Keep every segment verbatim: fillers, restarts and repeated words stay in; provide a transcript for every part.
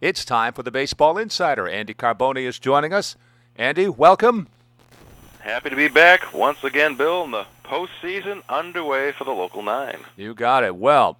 It's time for the Baseball Insider. Andy Carboni is joining us. Andy, welcome. Happy to be back once again, Bill, and the postseason underway for the local nine. You got it. Well,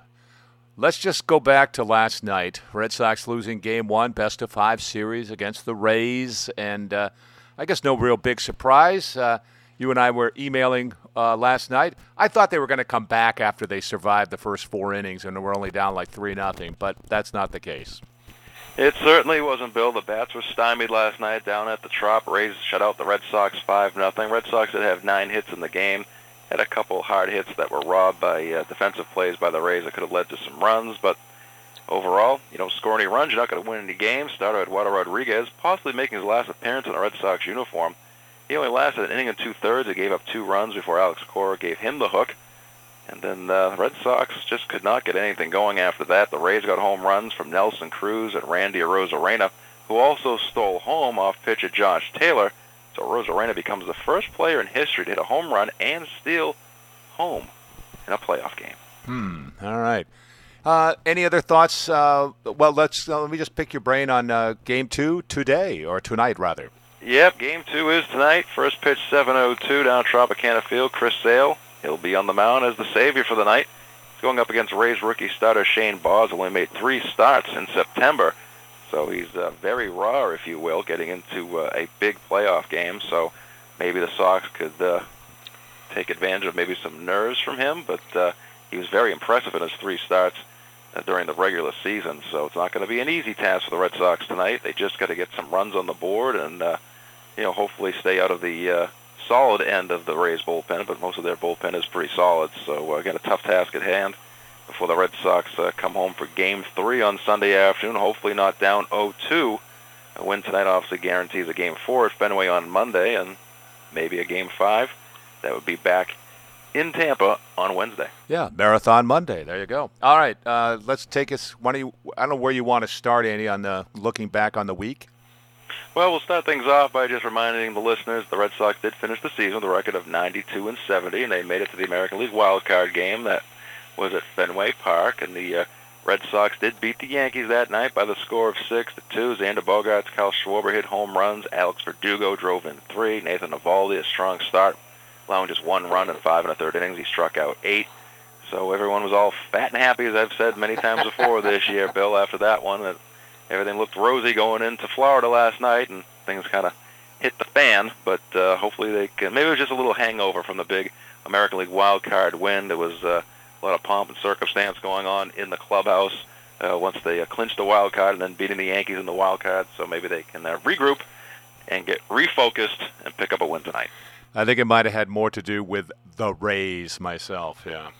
let's just go back to last night. Red Sox losing game one, best of five series against the Rays, and uh, I guess no real big surprise. Uh, you and I were emailing uh, last night. I thought they were going to come back after they survived the first four innings and were only down like three nothing, but that's not the case. It certainly wasn't, Bill. The bats were stymied last night down at the Trop. Rays shut out the Red Sox five nothing. Red Sox did have nine hits in the game. Had a couple hard hits that were robbed by uh, defensive plays by the Rays that could have led to some runs, but overall, you don't score any runs, you're not going to win any games. Starter Eduardo Rodriguez, possibly making his last appearance in a Red Sox uniform. He only lasted an inning and two-thirds. He gave up two runs before Alex Cora gave him the hook. And then uh, the Red Sox just could not get anything going after that. The Rays got home runs from Nelson Cruz and Randy Arozarena, who also stole home off pitch of Josh Taylor. So Arozarena becomes the first player in history to hit a home run and steal home in a playoff game. Hmm. All right. Uh, any other thoughts? Uh, well, let's uh, let me just pick your brain on uh, game two today, or tonight, rather. Yep, game two is tonight. First pitch, seven oh two down Tropicana Field. Chris Sale, he'll be on the mound as the savior for the night. He's going up against Rays rookie starter Shane Baz, who only made three starts in September. So he's uh, very raw, if you will, getting into uh, a big playoff game. So maybe the Sox could uh, take advantage of maybe some nerves from him. But uh, he was very impressive in his three starts uh, during the regular season. So it's not going to be an easy task for the Red Sox tonight. They just got to get some runs on the board and, uh, you know, hopefully stay out of the uh, solid end of the Rays bullpen. But most of their bullpen is pretty solid. So uh, got a tough task at hand before the Red Sox uh, come home for Game three on Sunday afternoon, hopefully not down oh two. A win tonight obviously guarantees a Game four at Fenway on Monday and maybe a Game five. That would be back in Tampa on Wednesday. Yeah, Marathon Monday. There you go. All right, uh, let's take us. Why don't you, I don't know where you want to start, Andy, on the looking back on the week. Well, we'll start things off by just reminding the listeners the Red Sox did finish the season with a record of ninety-two and seventy, and they made it to the American League Wild Card game that was at Fenway Park, and the uh, Red Sox did beat the Yankees that night by the score of six to two. Xander Bogaerts, Kyle Schwarber hit home runs. Alex Verdugo drove in three. Nathan Eovaldi, a strong start, allowing just one run in five and a third innings. He struck out eight. So everyone was all fat and happy, as I've said many times before this year, Bill, after that one. That everything looked rosy going into Florida last night, and things kind of hit the fan. But uh, hopefully they can. Maybe it was just a little hangover from the big American League Wild Card win. There was uh, a lot of pomp and circumstance going on in the clubhouse uh, once they uh, clinched the wild card and then beating the Yankees in the wild card. So maybe they can uh, regroup and get refocused and pick up a win tonight. I think it might have had more to do with the Rays myself, yeah.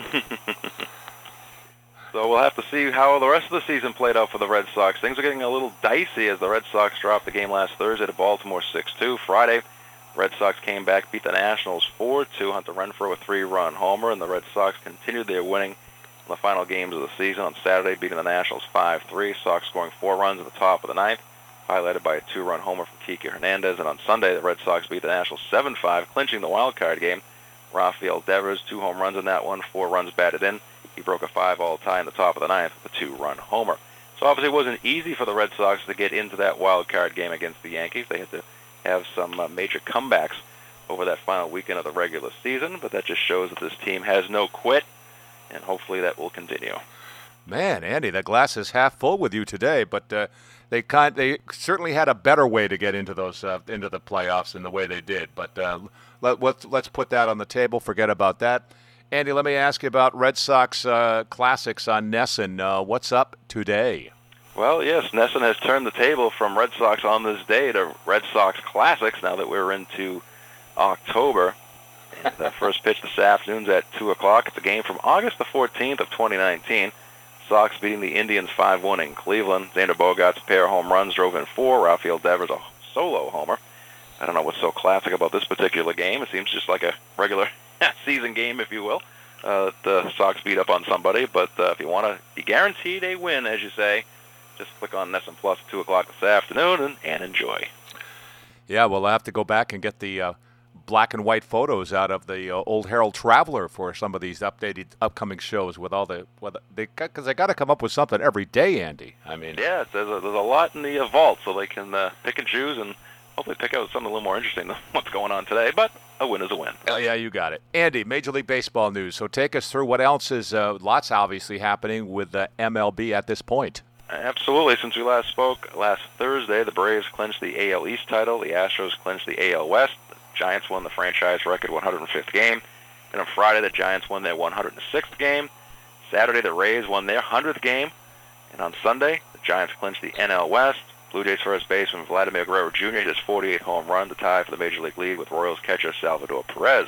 So we'll have to see how the rest of the season played out for the Red Sox. Things are getting a little dicey as the Red Sox dropped the game last Thursday to Baltimore six two. Friday, Red Sox came back, beat the Nationals four two. Hunter Renfroe a three-run homer, and the Red Sox continued their winning in the final games of the season on Saturday, beating the Nationals five three. Sox scoring four runs at the top of the ninth, highlighted by a two-run homer from Kike Hernandez. And on Sunday, the Red Sox beat the Nationals seven five, clinching the wild card game. Rafael Devers, two home runs in that one, four runs batted in. He broke a five-all tie in the top of the ninth with a two-run homer. So obviously it wasn't easy for the Red Sox to get into that wild card game against the Yankees. They had to have some uh, major comebacks over that final weekend of the regular season, but that just shows that this team has no quit, and hopefully that will continue. Man, Andy, the glass is half full with you today, but uh, they kind they certainly had a better way to get into those uh, into the playoffs than the way they did. But uh, let, let's let's put that on the table. Forget about that. Andy, let me ask you about Red Sox uh, Classics on NESN. Uh, what's up today? Well, yes, NESN has turned the table from Red Sox on this day to Red Sox Classics now that we're into October. And the first pitch this afternoon's at two o'clock. It's a game from August the fourteenth of twenty nineteen. Sox beating the Indians five one in Cleveland. Xander Bogaerts, a pair of home runs, drove in four. Rafael Devers, a solo homer. I don't know what's so classic about this particular game. It seems just like a regular season game, if you will. Uh, the Sox beat up on somebody, but uh, if you want to be guaranteed a win, as you say, just click on NESN Plus at two o'clock this afternoon and, and enjoy. Yeah, we'll have to go back and get the uh, black and white photos out of the uh, old Herald Traveler for some of these updated upcoming shows with all the with they because they got to come up with something every day, Andy. I mean, yeah, there's a, there's a lot in the uh, vault, so they can uh, pick and choose and hopefully pick out something a little more interesting than what's going on today. But a win is a win. Oh yeah, you got it, Andy. Major League Baseball news. So take us through what else is uh, lots obviously happening with the M L B at this point. Absolutely. Since we last spoke last Thursday, the Braves clinched the A L East title. The Astros clinched the A L West. The Giants won the franchise record one hundred fifth game. And on Friday, the Giants won their one hundred sixth game. Saturday, the Rays won their one hundredth game. And on Sunday, the Giants clinched the N L West. Blue Jays first baseman Vladimir Guerrero Junior hit his forty-eighth home run to tie for the Major League lead with Royals catcher Salvador Perez.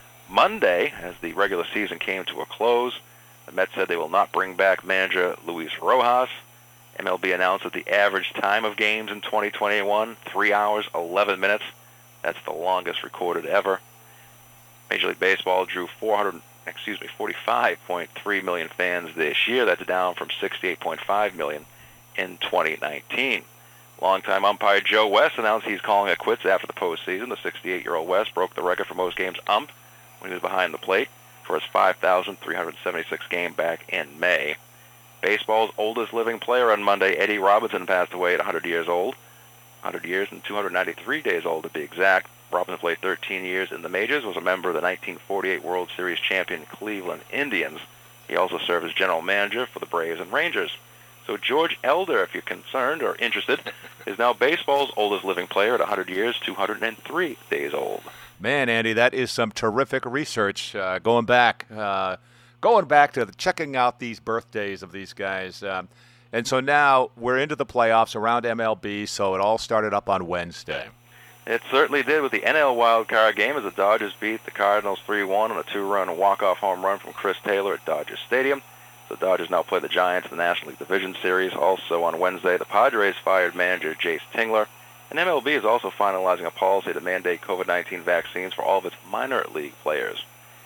Monday, as the regular season came to a close, the Mets said they will not bring back manager Luis Rojas. M L B announced that the average time of games in twenty twenty-one, three hours, eleven minutes. That's the longest recorded ever. Major League Baseball drew four hundred, excuse me, forty-five point three million fans this year. That's down from sixty-eight point five million in twenty nineteen. Longtime umpire Joe West announced he's calling it quits after the postseason. The sixty-eight-year-old West broke the record for most games umped when he was behind the plate for his five thousand three hundred seventy-sixth game back in May. Baseball's oldest living player on Monday, Eddie Robinson, passed away at one hundred years old. one hundred years and two hundred ninety-three days old to be exact. Robinson played thirteen years in the majors, was a member of the nineteen forty-eight World Series champion Cleveland Indians. He also served as general manager for the Braves and Rangers. So George Elder, if you're concerned or interested, is now baseball's oldest living player at one hundred years, two hundred three days old. Man, Andy, that is some terrific research uh, going back. Uh, Going back to the, checking out these birthdays of these guys. Um, and so now we're into the playoffs around M L B, so it all started up on Wednesday. It certainly did with the N L wildcard game as the Dodgers beat the Cardinals three one on a two-run walk-off home run from Chris Taylor at Dodger Stadium. The Dodgers now play the Giants in the National League Division Series. Also on Wednesday, the Padres fired manager Jace Tingler. And M L B is also finalizing a policy to mandate COVID nineteen vaccines for all of its minor league players.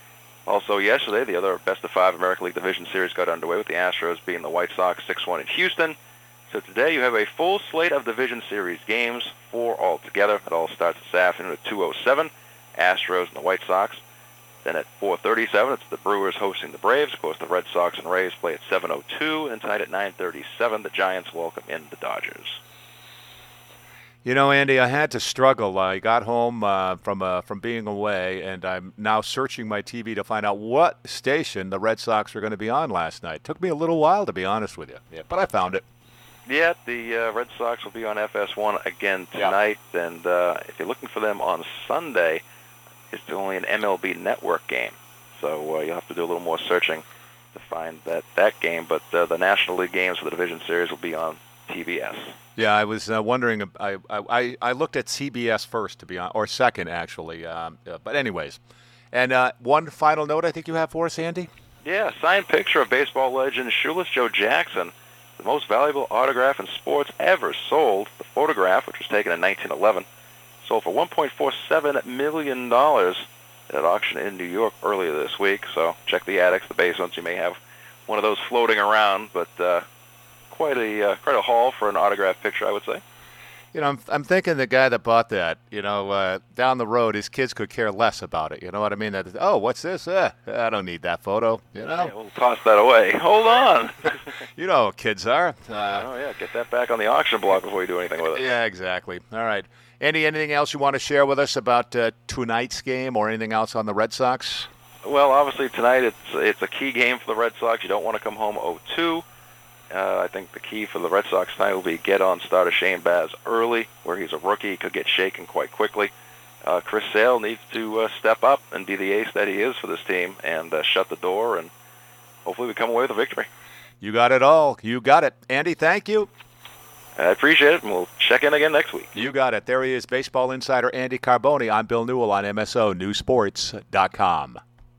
Also yesterday, the other best-of-five American League Division Series got underway with the Astros beating the White Sox six one in Houston. So today you have a full slate of Division Series games, four altogether. It all starts this afternoon at two oh seven, Astros and the White Sox. Then at four thirty-seven, it's the Brewers hosting the Braves. Of course, the Red Sox and Rays play at seven oh two. And tonight at nine thirty-seven, the Giants welcome in the Dodgers. You know, Andy, I had to struggle. I got home uh, from uh, from being away, and I'm now searching my T V to find out what station the Red Sox were going to be on last night. Took me a little while, to be honest with you. Yeah, but I found it. Yeah, the uh, Red Sox will be on F S one again tonight, yeah. and uh, if you're looking for them on Sunday, it's only an M L B Network game. So uh, you'll have to do a little more searching to find that, that game. But uh, the National League games for the Division Series will be on T B S. Yeah, I was uh, wondering. I, I I looked at C B S first, to be honest, or second actually. Um, uh, but anyways, and uh, one final note I think you have for us, Andy. Yeah, signed picture of baseball legend Shoeless Joe Jackson, the most valuable autograph in sports ever sold. The photograph, which was taken in nineteen eleven, sold for one point four seven million dollars at auction in New York earlier this week. So check the attics, the basements. You may have one of those floating around, but. Uh, Quite a uh, quite a haul for an autograph picture, I would say. You know, I'm I'm thinking the guy that bought that, you know, uh, down the road, his kids could care less about it. You know what I mean? That, oh, what's this? Eh, I don't need that photo. You know, yeah, we'll toss that away. Hold on. You know how kids are. Uh, oh yeah, get that back on the auction block before you do anything with it. Yeah, exactly. All right, Andy. Anything else you want to share with us about uh, tonight's game, or anything else on the Red Sox? Well, obviously tonight it's it's a key game for the Red Sox. You don't want to come home oh two. Uh, I think the key for the Red Sox tonight will be get on starter Shane Baz early, where he's a rookie. He could get shaken quite quickly. Uh, Chris Sale needs to uh, step up and be the ace that he is for this team and uh, shut the door, and hopefully we come away with a victory. You got it all. You got it. Andy, thank you. I appreciate it, and we'll check in again next week. You got it. There he is, baseball insider Andy Carboni. I'm Bill Newell on M S O News Sports dot com.